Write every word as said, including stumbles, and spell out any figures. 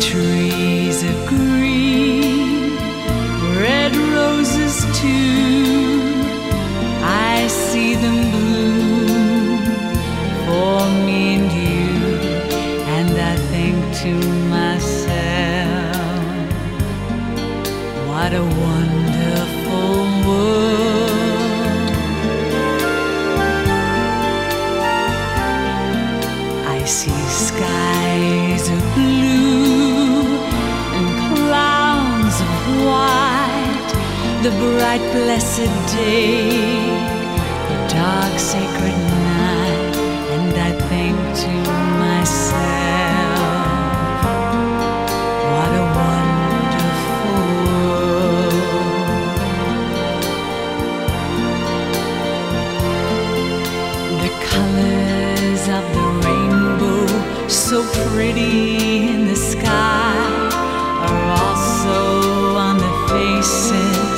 trees of green, red roses too. I see them bloom for me and you, and I think to myself, what a wonderful world. I see skies of blue and clouds of white, the bright blessed day, the dark sacred night, and I think to myself, what a wonderful world. The colors of the rainbow, so pretty in the sky, are also on the faces